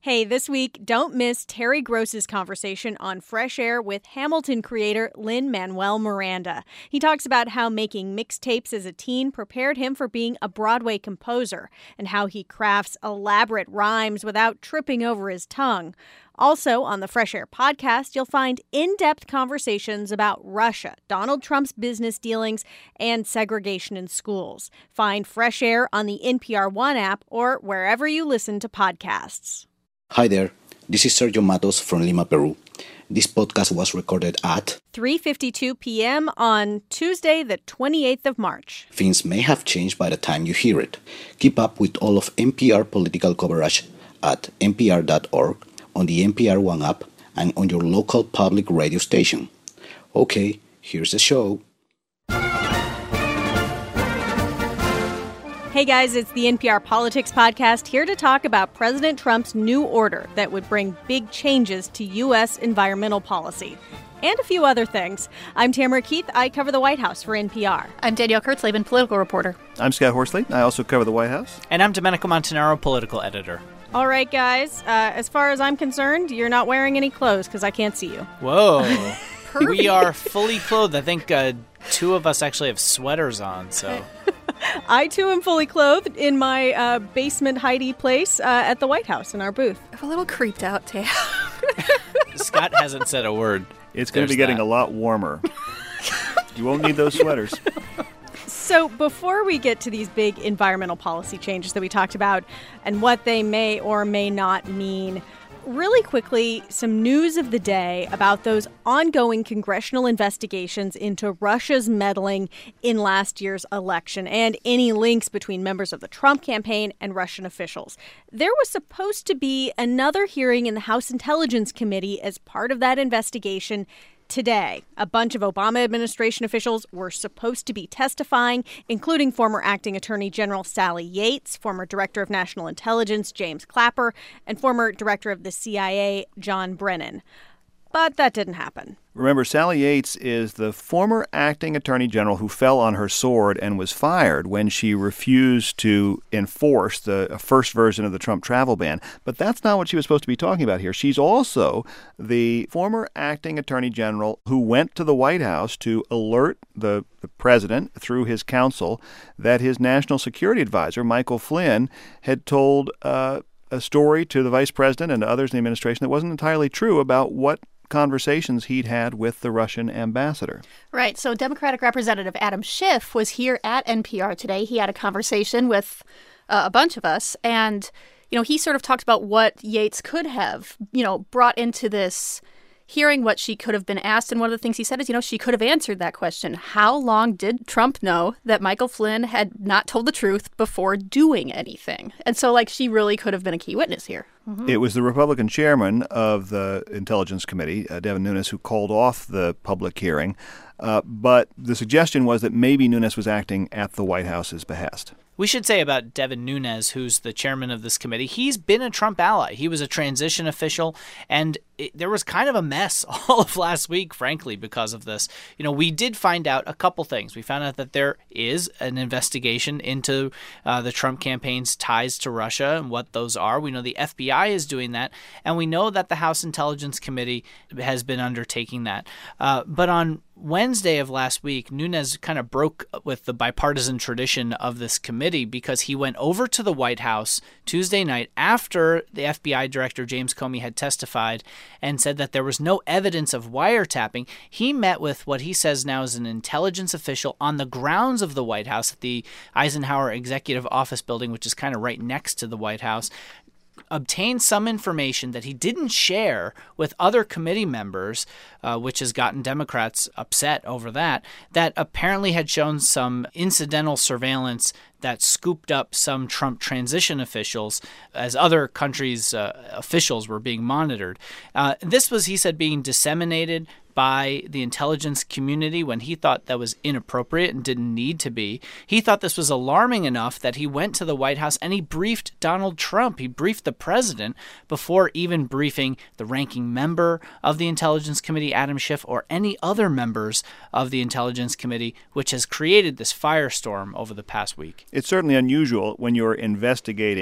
Hey, this week, don't miss Terry Gross's conversation on Fresh Air with Hamilton creator Lin-Manuel Miranda. He talks about how making mixtapes as a teen prepared him for being a Broadway composer and how he crafts elaborate rhymes without tripping over his tongue. Also, on the Fresh Air podcast, you'll find in-depth conversations about Russia, Donald Trump's business dealings, and segregation in schools. Find Fresh Air on the NPR One app or wherever you listen to podcasts. Hi there, this is Sergio Matos from Lima, Peru. This podcast was recorded at 3:52 p.m. on Tuesday, the 28th of March. Things may have changed by the time you hear it. Keep up with all of NPR political coverage at npr.org, on the NPR One app, and on your local public radio station. Okay, here's the show. Hey guys, it's the NPR Politics Podcast, here to talk about President Trump's new order that would bring big changes to U.S. environmental policy. And a few other things. I'm Tamara Keith. I cover the White House for NPR. I'm Danielle Kurtzleben, political reporter. I'm Scott Horsley. I also cover the White House. And I'm Domenico Montanaro, political editor. All right, guys. As far as I'm concerned, you're not wearing any clothes because I can't see you. Whoa. We are fully clothed. I think two of us actually have sweaters on, so... I, too, am fully clothed in my basement Heidi place at the White House in our booth. I'm a little creeped out, Tam. Scott hasn't said a word. It's going to be getting a lot warmer. You won't need those sweaters. So before we get to these big environmental policy changes that we talked about and what they may or may not mean, really quickly, some news of the day about those ongoing congressional investigations into Russia's meddling in last year's election and any links between members of the Trump campaign and Russian officials. There was supposed to be another hearing in the House Intelligence Committee as part of that investigation today. A bunch of Obama administration officials were supposed to be testifying, including former acting Attorney General Sally Yates, former Director of National Intelligence James Clapper, and former Director of the CIA John Brennan. But that didn't happen. Remember, Sally Yates is the former acting attorney general who fell on her sword and was fired when she refused to enforce the first version of the Trump travel ban. But that's not what she was supposed to be talking about here. She's also the former acting attorney general who went to the White House to alert the president through his counsel that his national security advisor, Michael Flynn, had told a story to the vice president and to others in the administration that wasn't entirely true about what conversations he'd had with the Russian ambassador. Right. So Democratic Representative Adam Schiff was here at NPR today. He had a conversation with a bunch of us. And, he sort of talked about what Yates could have, brought into this hearing, what she could have been asked. And one of the things he said is, she could have answered that question. How long did Trump know that Michael Flynn had not told the truth before doing anything? And so, she really could have been a key witness here. Mm-hmm. It was the Republican chairman of the Intelligence Committee, Devin Nunes, who called off the public hearing. But the suggestion was that maybe Nunes was acting at the White House's behest. We should say about Devin Nunes, who's the chairman of this committee, he's been a Trump ally. He was a transition official, and there was kind of a mess all of last week, frankly, because of this. We did find out a couple things. We found out that there is an investigation into the Trump campaign's ties to Russia and what those are. We know the FBI is doing that, and we know that the House Intelligence Committee has been undertaking that. But on Wednesday of last week, Nunes kind of broke with the bipartisan tradition of this committee because he went over to the White House Tuesday night after the FBI Director James Comey had testified and said that there was no evidence of wiretapping. He met with what he says now is an intelligence official on the grounds of the White House at the Eisenhower Executive Office Building, which is kind of right next to the White House, obtained some information that he didn't share with other committee members, which has gotten Democrats upset over that apparently had shown some incidental surveillance that scooped up some Trump transition officials as other countries' officials were being monitored. This was, he said, being disseminated by the intelligence community when he thought that was inappropriate and didn't need to be. He thought this was alarming enough that he went to the White House and he briefed Donald Trump. He briefed the president before even briefing the ranking member of the Intelligence Committee, Adam Schiff, or any other members of the Intelligence Committee, which has created this firestorm over the past week. It's certainly unusual when you're investigating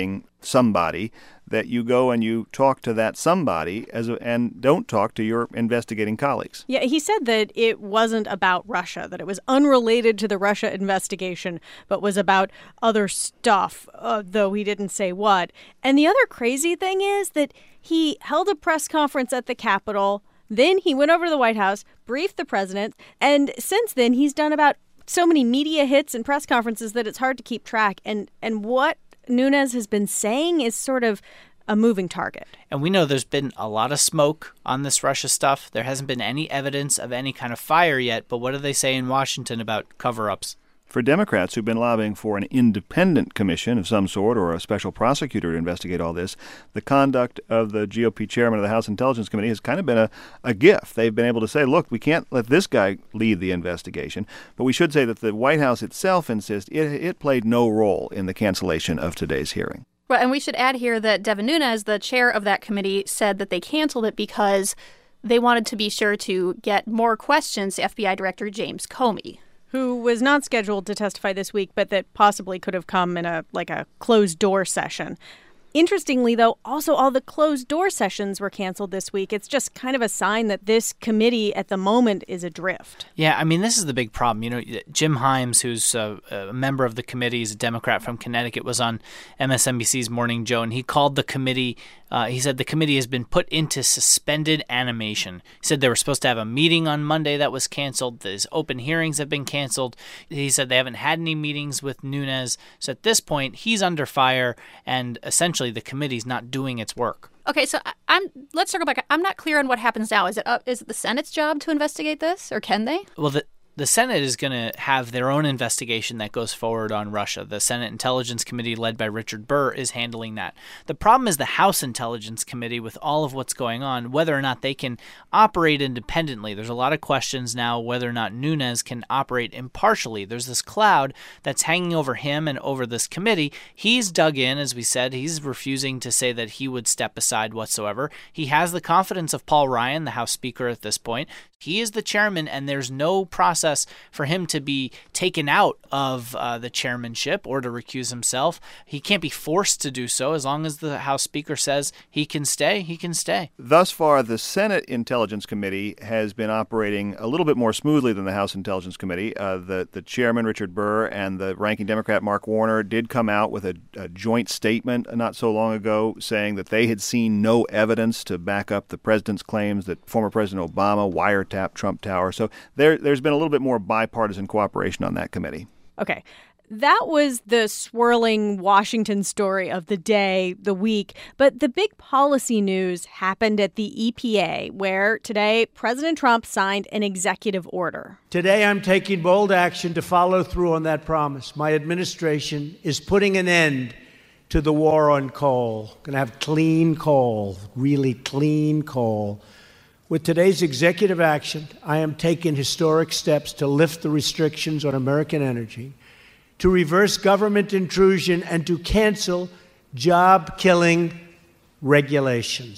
somebody, that you go and you talk to that somebody and don't talk to your investigating colleagues. Yeah, he said that it wasn't about Russia, that it was unrelated to the Russia investigation, but was about other stuff, though he didn't say what. And the other crazy thing is that he held a press conference at the Capitol, then he went over to the White House, briefed the president, and since then he's done about so many media hits and press conferences that it's hard to keep track. And what Nunes has been saying is sort of a moving target. And we know there's been a lot of smoke on this Russia stuff. There hasn't been any evidence of any kind of fire yet, but what do they say in Washington about cover-ups? For Democrats who've been lobbying for an independent commission of some sort or a special prosecutor to investigate all this, the conduct of the GOP chairman of the House Intelligence Committee has kind of been a gift. They've been able to say, look, we can't let this guy lead the investigation. But we should say that the White House itself insists it played no role in the cancellation of today's hearing. Right, and we should add here that Devin Nunes, the chair of that committee, said that they canceled it because they wanted to be sure to get more questions to FBI Director James Comey, who was not scheduled to testify this week, but that possibly could have come in a closed-door session. Interestingly, though, also all the closed-door sessions were canceled this week. It's just kind of a sign that this committee at the moment is adrift. Yeah, I mean, this is the big problem. You know, Jim Himes, who's a member of the committee, is a Democrat from Connecticut, was on MSNBC's Morning Joe, and he called the committee, he said the committee has been put into suspended animation. He said they were supposed to have a meeting on Monday that was canceled. These open hearings have been canceled. He said they haven't had any meetings with Nunes. So at this point, he's under fire, and essentially the committee's not doing its work. Okay, so let's circle back. I'm not clear on what happens now. Is it the Senate's job to investigate this, or can they? Well, the Senate is going to have their own investigation that goes forward on Russia. The Senate Intelligence Committee, led by Richard Burr, is handling that. The problem is the House Intelligence Committee, with all of what's going on, whether or not they can operate independently. There's a lot of questions now whether or not Nunes can operate impartially. There's this cloud that's hanging over him and over this committee. He's dug in, as we said. He's refusing to say that he would step aside whatsoever. He has the confidence of Paul Ryan, the House Speaker at this point. He is the chairman, and there's no process for him to be taken out of the chairmanship or to recuse himself. He can't be forced to do so. As long as the House Speaker says he can stay, he can stay. Thus far, the Senate Intelligence Committee has been operating a little bit more smoothly than the House Intelligence Committee. The chairman, Richard Burr, and the ranking Democrat, Mark Warner, did come out with a joint statement not so long ago saying that they had seen no evidence to back up the president's claims that former President Obama wiretapped Trump Tower. So there's been a little bit more bipartisan cooperation on that committee. Okay. That was the swirling Washington story of the day, the week. But the big policy news happened at the EPA, where today President Trump signed an executive order. Today I'm taking bold action to follow through on that promise. My administration is putting an end to the war on coal. Going to have clean coal, really clean coal. With today's executive action, I am taking historic steps to lift the restrictions on American energy, to reverse government intrusion, and to cancel job-killing regulations.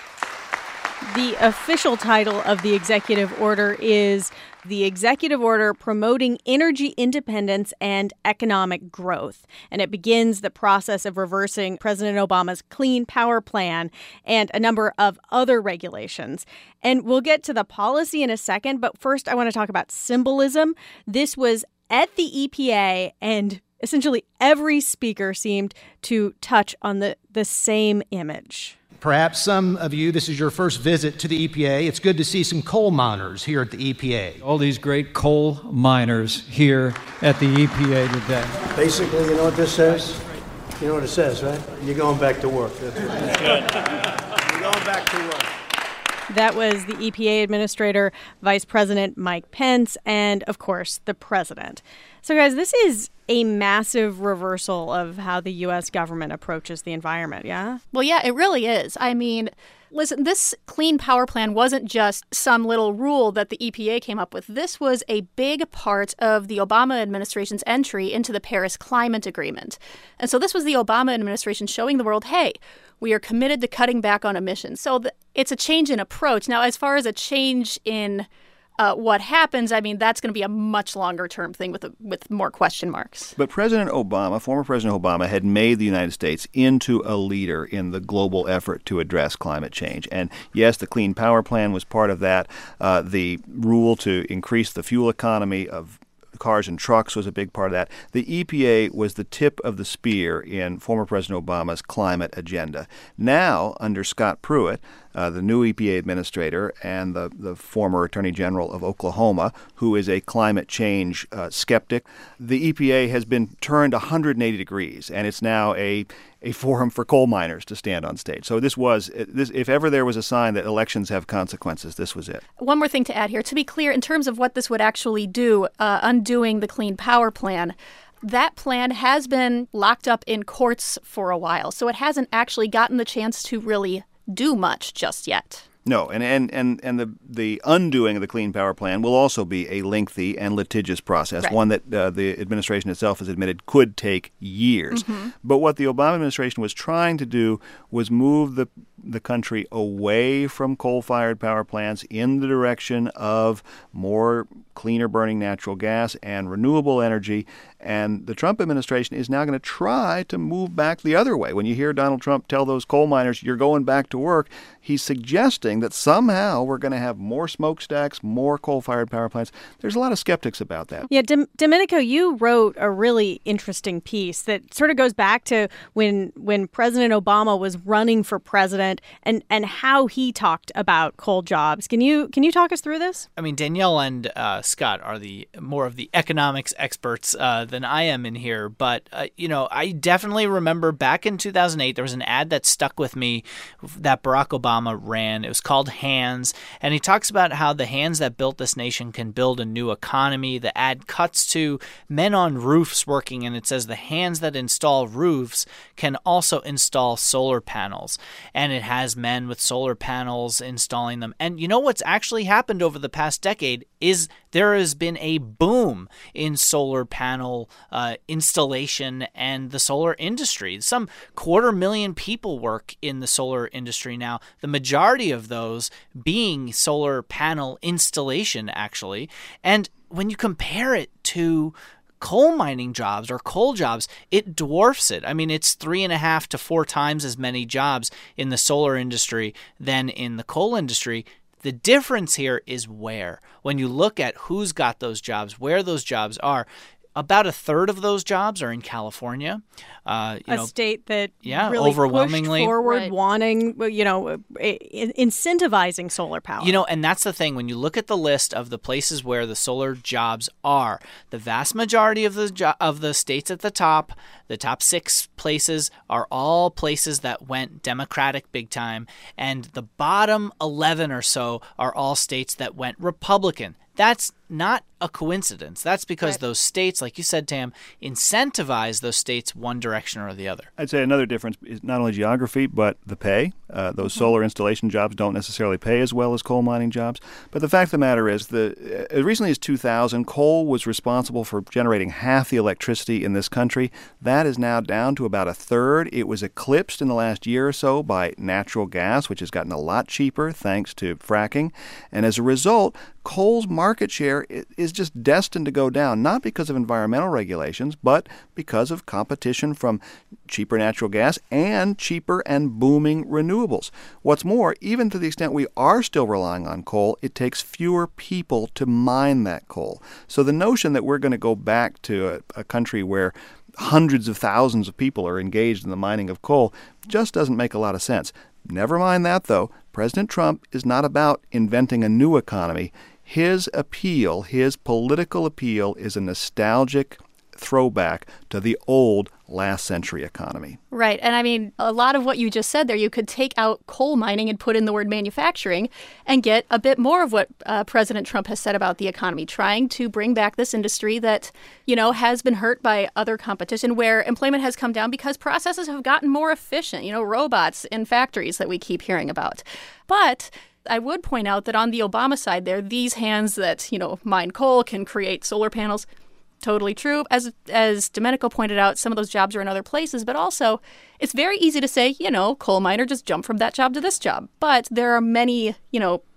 The official title of the executive order is the Executive Order Promoting Energy Independence and Economic Growth. And it begins the process of reversing President Obama's Clean Power Plan and a number of other regulations. And we'll get to the policy in a second, but first I want to talk about symbolism. This was at the EPA, and essentially every speaker seemed to touch on the same image. Perhaps some of you, this is your first visit to the EPA. It's good to see some coal miners here at the EPA. All these great coal miners here at the EPA today. Basically, you know what this says? You know what it says, right? You're going back to work. That's what it says. You're going back to work. That was the EPA Administrator, Vice President Mike Pence, and, of course, the President. So, guys, this is a massive reversal of how the U.S. government approaches the environment, yeah? Well, yeah, it really is. I mean, listen, this Clean Power Plan wasn't just some little rule that the EPA came up with. This was a big part of the Obama administration's entry into the Paris Climate Agreement. And so this was the Obama administration showing the world, hey, we are committed to cutting back on emissions. So it's a change in approach. Now, as far as a change in what happens, I mean, that's going to be a much longer term thing with more question marks. But President Obama, former President Obama, had made the United States into a leader in the global effort to address climate change. And yes, the Clean Power Plan was part of that. The rule to increase the fuel economy of cars and trucks was a big part of that. The EPA was the tip of the spear in former President Obama's climate agenda. Now, under Scott Pruitt, the new EPA administrator and the former Attorney General of Oklahoma, who is a climate change skeptic, the EPA has been turned 180 degrees, and it's now a forum for coal miners to stand on stage. So this, if ever there was a sign that elections have consequences, this was it. One more thing to add here. To be clear, in terms of what this would actually do, undoing the Clean Power Plan, that plan has been locked up in courts for a while, so it hasn't actually gotten the chance to really do much just yet. No, and the undoing of the Clean Power Plan will also be a lengthy and litigious process, right. One that the administration itself has admitted could take years. Mm-hmm. But what the Obama administration was trying to do was move the country away from coal-fired power plants in the direction of more cleaner burning natural gas and renewable energy. And the Trump administration is now going to try to move back the other way. When you hear Donald Trump tell those coal miners, you're going back to work, he's suggesting that somehow we're going to have more smokestacks, more coal-fired power plants. There's a lot of skeptics about that. Yeah, Domenico, you wrote a really interesting piece that sort of goes back to when President Obama was running for president and how he talked about coal jobs. Can you talk us through this? I mean, Danielle and Scott are the more of the economics experts than I am in here. But, I definitely remember back in 2008, there was an ad that stuck with me that Barack Obama ran. It was called Hands. And he talks about how the hands that built this nation can build a new economy. The ad cuts to men on roofs working, and it says the hands that install roofs can also install solar panels. And it has men with solar panels installing them. And you know what's actually happened over the past decade is there has been a boom in solar panel installation and the solar industry. Some 250,000 people work in the solar industry now, the majority of those being solar panel installation, actually. And when you compare it to coal mining jobs or coal jobs, it dwarfs it. I mean, it's 3.5 to 4 times as many jobs in the solar industry than in the coal industry. The difference here is where. When you look at who's got those jobs, where those jobs are, about a third of those jobs are in California. A state that really overwhelmingly pushed forward, wanting, incentivizing solar power. And that's the thing. When you look at the list of the places where the solar jobs are, the vast majority of the states at the top 6 places are all places that went Democratic big time, and the bottom 11 or so are all states that went Republican. That's not a coincidence. That's because those states, like you said, Tam, incentivize those states one direction or the other. I'd say another difference is not only geography, but the pay. Those solar installation jobs don't necessarily pay as well as coal mining jobs. But the fact of the matter is, as recently as 2000, coal was responsible for generating half the electricity in this country. That is now down to about a third. It was eclipsed in the last year or so by natural gas, which has gotten a lot cheaper thanks to fracking. And as a result, coal's market share is just destined to go down, not because of environmental regulations, but because of competition from cheaper natural gas and cheaper and booming renewables. What's more, even to the extent we are still relying on coal, it takes fewer people to mine that coal. So the notion that we're going to go back to a country where hundreds of thousands of people are engaged in the mining of coal just doesn't make a lot of sense. Never mind that, though. President Trump is not about inventing a new economy. His appeal, his political appeal, is a nostalgic throwback to the old last century economy. Right. And I mean, a lot of what you just said there, you could take out coal mining and put in the word manufacturing and get a bit more of what President Trump has said about the economy, trying to bring back this industry that, has been hurt by other competition, where employment has come down because processes have gotten more efficient, robots in factories that we keep hearing about. But I would point out that on the Obama side there, these hands that, mine coal can create solar panels. Totally true. As Domenico pointed out, some of those jobs are in other places, but also it's very easy to say, coal miner, just jump from that job to this job. But there are many,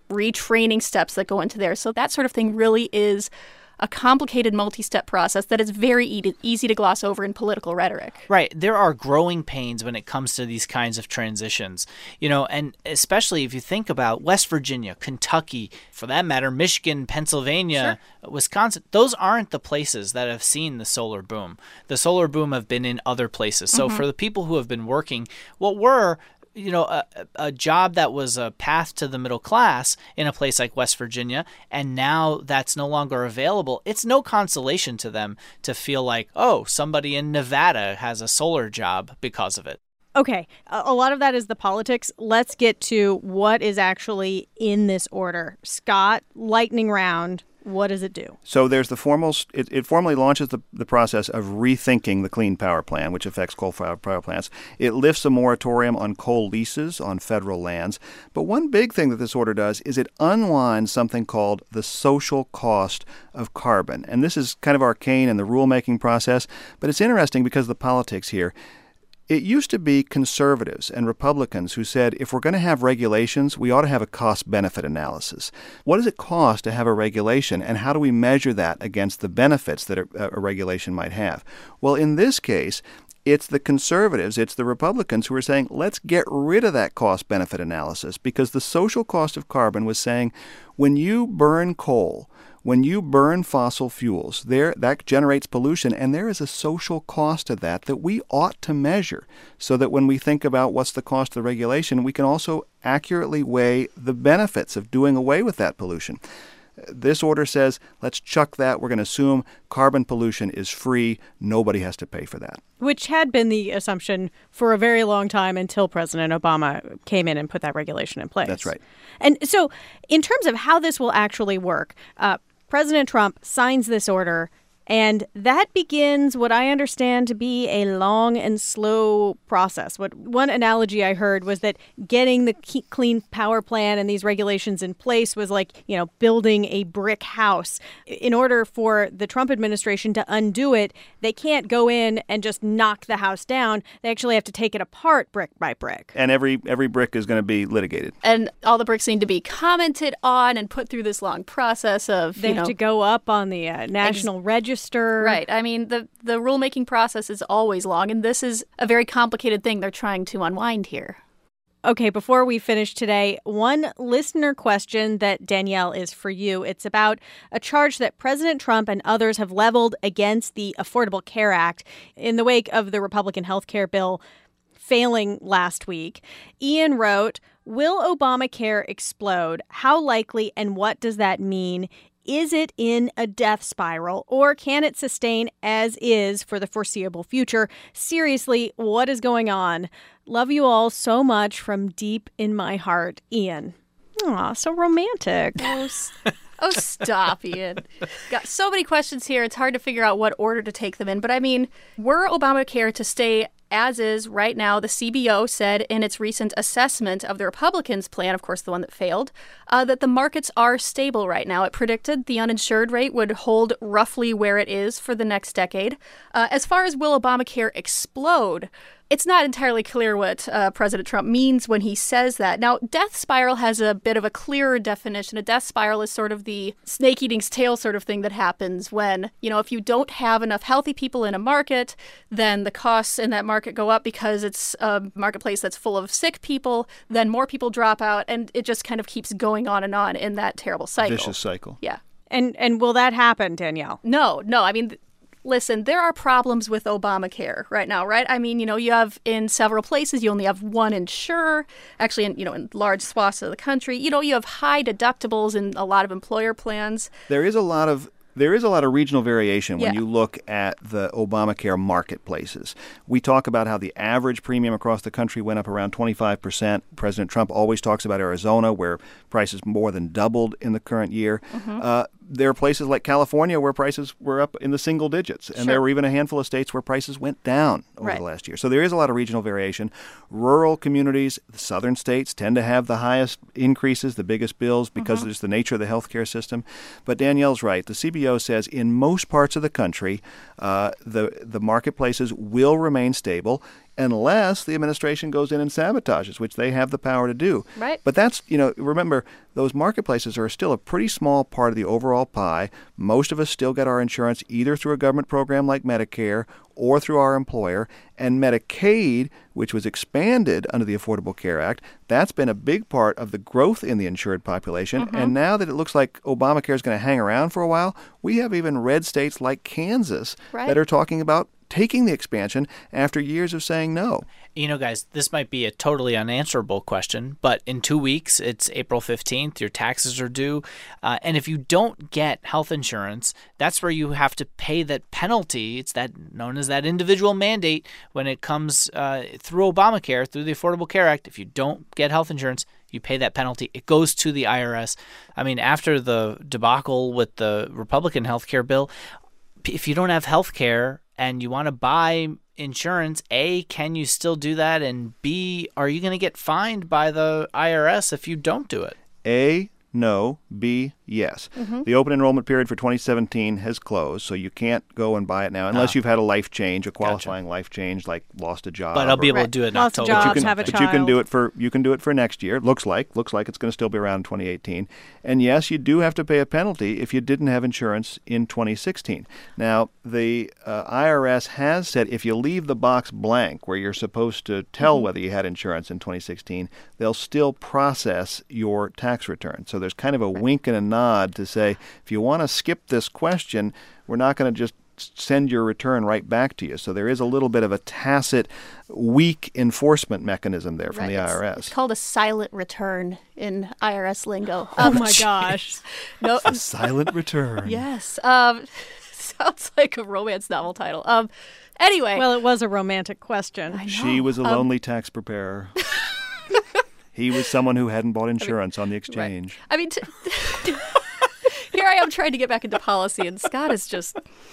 retraining steps that go into there. So that sort of thing really is a complicated multi-step process that is very easy to gloss over in political rhetoric. Right. There are growing pains when it comes to these kinds of transitions, and especially if you think about West Virginia, Kentucky, for that matter, Michigan, Pennsylvania, Wisconsin. Those aren't the places that have seen the solar boom. The solar boom have been in other places. So for the people who have been working, what were a job that was a path to the middle class in a place like West Virginia, and now that's no longer available, it's no consolation to them to feel like, oh, somebody in Nevada has a solar job because of it. Okay, a lot of that is the politics. Let's get to what is actually in this order. Scott, lightning round. What does it do? So there's it formally launches the process of rethinking the Clean Power Plan, which affects coal-fired power plants. It lifts a moratorium on coal leases on federal lands. But one big thing that this order does is it unwinds something called the social cost of carbon. And this is kind of arcane in the rulemaking process, but it's interesting because of the politics here. It used to be conservatives and Republicans who said if we're going to have regulations, we ought to have a cost-benefit analysis. What does it cost to have a regulation, and how do we measure that against the benefits that a regulation might have? Well, in this case, it's the conservatives, it's the Republicans who are saying, let's get rid of that cost-benefit analysis, because the social cost of carbon was saying when you burn coal, when you burn fossil fuels, that generates pollution, and there is a social cost of that we ought to measure so that when we think about what's the cost of the regulation, we can also accurately weigh the benefits of doing away with that pollution. This order says, let's chuck that. We're going to assume carbon pollution is free. Nobody has to pay for that. Which had been the assumption for a very long time until President Obama came in and put that regulation in place. That's right. And so in terms of how this will actually work, President Trump signs this order, and that begins what I understand to be a long and slow process. One analogy I heard was that getting the Clean Power Plan and these regulations in place was like, building a brick house. In order for the Trump administration to undo it, they can't go in and just knock the house down. They actually have to take it apart brick by brick. And every brick is going to be litigated. And all the bricks need to be commented on and put through this long process of, They have to go up on the National Register. Right. I mean, the rulemaking process is always long, and this is a very complicated thing they're trying to unwind here. Okay, before we finish today, one listener question that, Danielle, is for you. It's about a charge that President Trump and others have leveled against the Affordable Care Act in the wake of the Republican health care bill failing last week. Ian wrote, "Will Obamacare explode? How likely, and what does that mean? Is it in a death spiral, or can it sustain as is for the foreseeable future? Seriously, what is going on? Love you all so much from deep in my heart, Ian." Aw, so romantic. Oh, stop, Ian. Got so many questions here. It's hard to figure out what order to take them in. But I mean, were Obamacare to stay as is right now, the CBO said in its recent assessment of the Republicans' plan, of course, the one that failed, that the markets are stable right now. It predicted the uninsured rate would hold roughly where it is for the next decade. As far as will Obamacare explode, it's not entirely clear what President Trump means when he says that. Now, death spiral has a bit of a clearer definition. A death spiral is sort of the snake eating its tail sort of thing that happens when, if you don't have enough healthy people in a market, then the costs in that market go up because it's a marketplace that's full of sick people, then more people drop out, and it just kind of keeps going on and on in that terrible cycle. Vicious cycle. Yeah. And will that happen, Danielle? No. I mean, listen, there are problems with Obamacare right now, right? I mean, you have in several places, you only have one insurer. Actually, in large swaths of the country, you have high deductibles in a lot of employer plans. There is a lot of regional variation when you look at the Obamacare marketplaces. We talk about how the average premium across the country went up around 25%. President Trump always talks about Arizona, where prices more than doubled in the current year. Mm-hmm. There are places like California where prices were up in the single digits. And there were even a handful of states where prices went down over the last year. So there is a lot of regional variation. Rural communities, the southern states, tend to have the highest increases, the biggest bills, because there's the nature of the healthcare system. But Danielle's right. The CBO says in most parts of the country, the marketplaces will remain stable. unless the administration goes in and sabotages, which they have the power to do. Right. But that's, remember, those marketplaces are still a pretty small part of the overall pie. Most of us still get our insurance either through a government program like Medicare or through our employer. And Medicaid, which was expanded under the Affordable Care Act, that's been a big part of the growth in the insured population. And now that it looks like Obamacare is going to hang around for a while, we have even red states like Kansas that are talking about taking the expansion after years of saying no. Guys, this might be a totally unanswerable question, but in 2 weeks, it's April 15th, your taxes are due. And if you don't get health insurance, that's where you have to pay that penalty. It's that known as that individual mandate when it comes through Obamacare, through the Affordable Care Act. If you don't get health insurance, you pay that penalty. It goes to the IRS. I mean, after the debacle with the Republican health care bill, if you don't have health care and you want to buy insurance, A, can you still do that? And B, are you going to get fined by the IRS if you don't do it? A, no. B, yes. The open enrollment period for 2017 has closed, so you can't go and buy it now unless you've had a life change, a qualifying life change, like lost a job. But I'll be able to do it in Lost a October. job, have a But child. you can do it for next year. Looks like it's going to still be around in 2018. And yes, you do have to pay a penalty if you didn't have insurance in 2016. Now, the IRS has said if you leave the box blank where you're supposed to tell whether you had insurance in 2016, they'll still process your tax return. So there's kind of a wink and a nod to say, if you want to skip this question, we're not going to just send your return right back to you. So there is a little bit of a tacit, weak enforcement mechanism there from the IRS. It's called a silent return in IRS lingo. Oh my gosh. No, A silent return. yes. Sounds like a romance novel title. Anyway. Well, it was a romantic question. She was a lonely tax preparer. He was someone who hadn't bought insurance on the exchange. I mean, here I am trying to get back into policy, and Scott is just...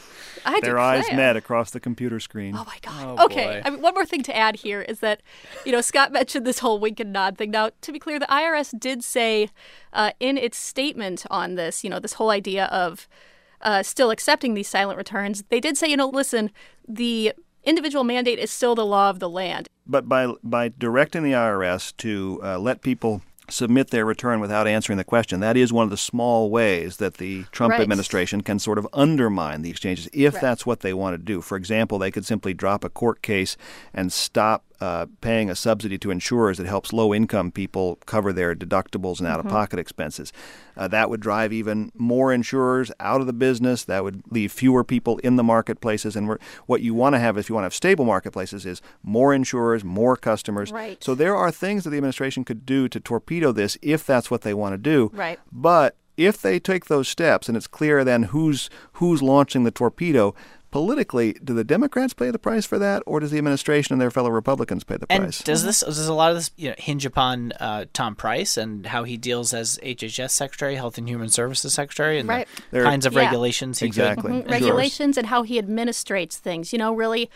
Their eyes met across the computer screen. Oh, my God. Oh, okay. boy. I mean, one more thing to add here is that, Scott mentioned this whole wink and nod thing. Now, to be clear, the IRS did say in its statement on this, this whole idea of still accepting these silent returns, they did say, listen, the individual mandate is still the law of the land. But by directing the IRS to let people submit their return without answering the question, that is one of the small ways that the Trump administration can sort of undermine the exchanges if that's what they want to do. For example, they could simply drop a court case and stop paying a subsidy to insurers that helps low-income people cover their deductibles and out-of-pocket expenses. That would drive even more insurers out of the business. That would leave fewer people in the marketplaces. And what you want to have, if you want to have stable marketplaces, is more insurers, more customers. Right. So there are things that the administration could do to torpedo this if that's what they want to do. Right. But if they take those steps, and it's clear then who's launching the torpedo, politically, do the Democrats pay the price for that, or does the administration and their fellow Republicans pay the price? And does a lot of this hinge upon Tom Price and how he deals as HHS Secretary, Health and Human Services Secretary, and the kinds of regulations he could regulations and how he administrates things. Really,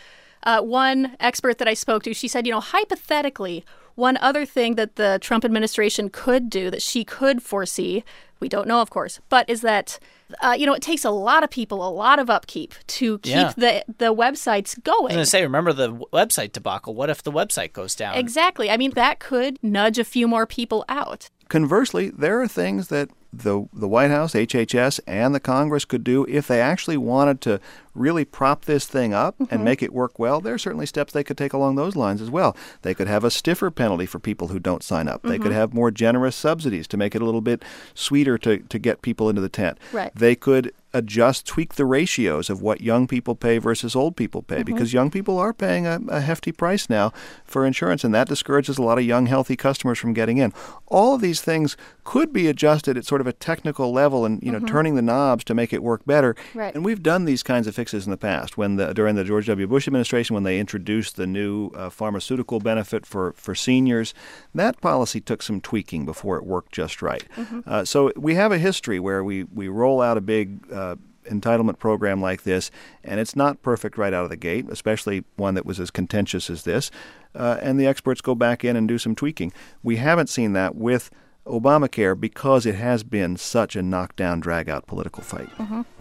one expert that I spoke to, she said, hypothetically, one other thing that the Trump administration could do that she could foresee, we don't know, of course, but is that, it takes a lot of people, a lot of upkeep to keep the websites going. I was going to say, remember the website debacle. What if the website goes down? Exactly. I mean, that could nudge a few more people out. Conversely, there are things that the White House, HHS, and the Congress could do if they actually wanted to really prop this thing up and make it work well. There are certainly steps they could take along those lines as well. They could have a stiffer penalty for people who don't sign up. They could have more generous subsidies to make it a little bit sweeter to get people into the tent. Right. They could tweak the ratios of what young people pay versus old people pay, because young people are paying a hefty price now for insurance, and that discourages a lot of young, healthy customers from getting in. All of these things could be adjusted at sort of a technical level and, turning the knobs to make it work better. Right. And we've done these kinds of fixes in the past. During the George W. Bush administration, when they introduced the new pharmaceutical benefit for seniors, that policy took some tweaking before it worked just right. So we have a history where we roll out a big entitlement program like this, and it's not perfect right out of the gate, especially one that was as contentious as this, and the experts go back in and do some tweaking. We haven't seen that with Obamacare because it has been such a knockdown, drag-out political fight.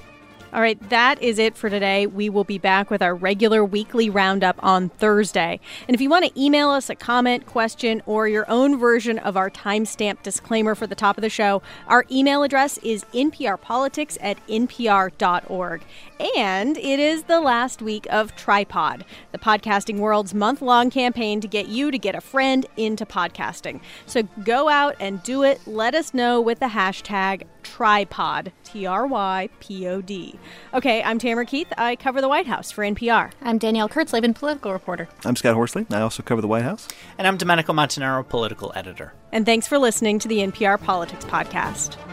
All right, that is it for today. We will be back with our regular weekly roundup on Thursday. And if you want to email us a comment, question, or your own version of our timestamp disclaimer for the top of the show, our email address is nprpolitics@npr.org. And it is the last week of Tripod, the podcasting world's month-long campaign to get you to get a friend into podcasting. So go out and do it. Let us know with the hashtag Tripod, TRYPOD. Okay, I'm Tamara Keith. I cover the White House for NPR. I'm Danielle Kurtzleben, political reporter. I'm Scott Horsley. I also cover the White House. And I'm Domenico Montanaro, political editor. And thanks for listening to the NPR Politics Podcast.